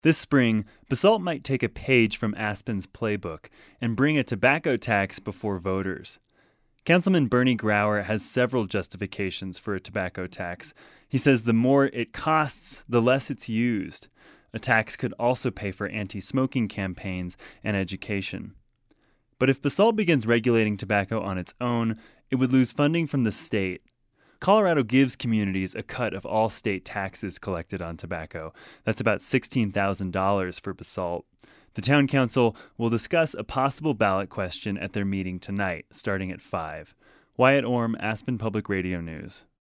This spring, Basalt might take a page from Aspen's playbook and bring a tobacco tax before voters. Councilman Bernie Grauer has several justifications for a tobacco tax. He says the more it costs, the less it's used. A tax could also pay for anti-smoking campaigns and education. But if Basalt begins regulating tobacco on its own, it would lose funding from the state. Colorado gives communities a cut of all state taxes collected on tobacco. That's about $16,000 for Basalt. The town council will discuss a possible ballot question at their meeting tonight, starting at 5. Wyatt Orm, Aspen Public Radio News.